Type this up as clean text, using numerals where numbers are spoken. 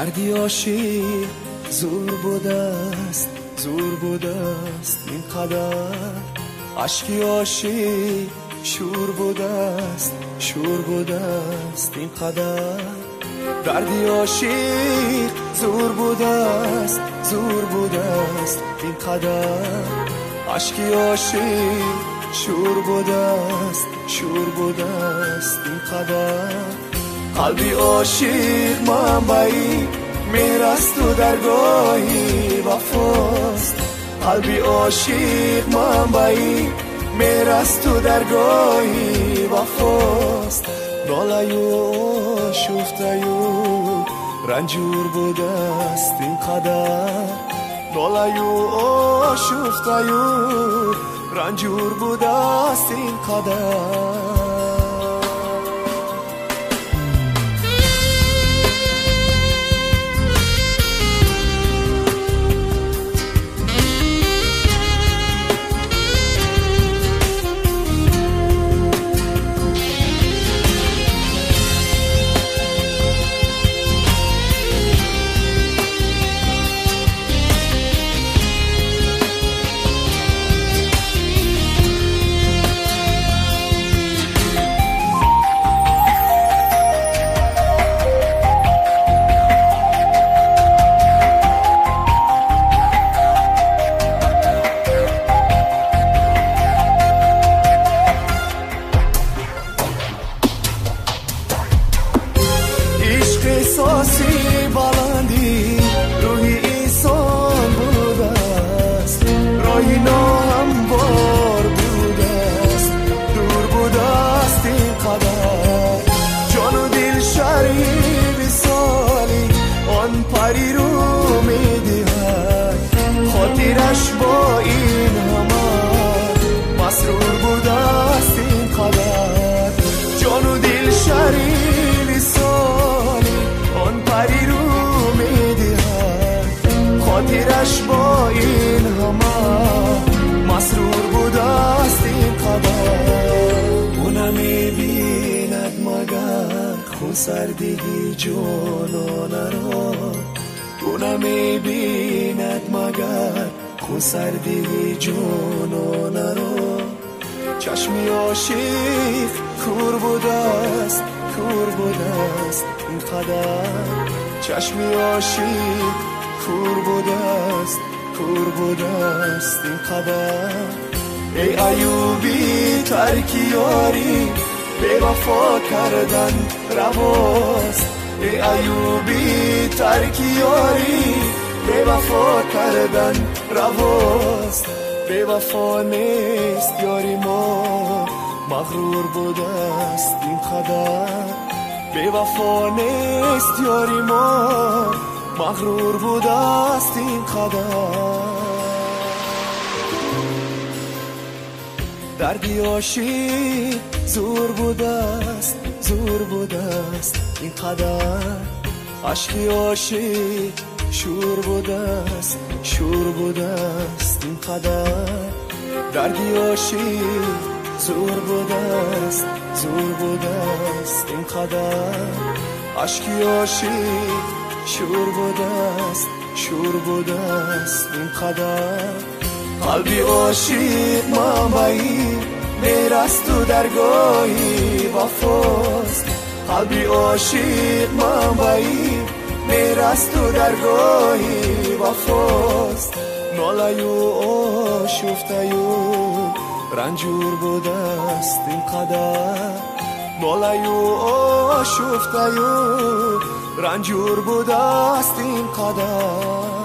دردی عاشق زور بوده است، زور بوده است این قدر. عشقی عاشق شور بوده است، شور بوده است این قدر. دردی عاشق زور بوده است، زور بوده است این قدر. عشقی عاشق شور بوده است، شور بوده است این قدر. قلبی عاشق منبعی میراست و درگاهی وفاست. قلبی عاشق منبعی میراست و درگاهی وفاست. ناله‌یو شفته‌یو رنجور بوده است این قدر. ناله‌یو شفته‌یو رنجور بوده است این قدر. احساسی بلندی روی انسان بوده است، راهی ناهموار بوده است، دور بوده است این قدر. جان و دل شریف سالی آن پری رو میدهد، خاطرش با این همه مسرور بوده است این قدر. جان و دل شریف سالی آن پری رو میدهد، خاطرش با این همه مسرور بوده است این قدر. او نمیبیند مگر خونسردگی جانانه را، او نمیبیند مگر خونسردگی جانانه را. چشمی عاشق کور بوده است، کور بوده است این قدر. چشمی عاشق کور بوده است، کور بوده است این قدر. ای ایوبی ترک یاری بی وفا کردن رواست. ای ایوبی ترک یاری بی وفا کردن رواست. بی وفا نیست یاری ما مغرور بوده است این قدر. بی وفا نیست یاری ما مغرور بوده است این قدر. دردی عاشق زور بوده است، زور بوده است این قدر. عشقی عاشق شور بوده است، شور بوده است این قدر. دردی عاشق زور بوده است، زور بوده است این قدر. عشقی عاشق شور بوده است، شور بوده است این قدر. قلبی عاشق منبعی میراست و درگاهی وفاست. قلبی عاشق منبعی میراست و درگاهی وفاست. ناله‌یو شفته‌یو رنجور بوده است این قدر. ناله‌یو شفته‌یو رنجور بوده است این قدر.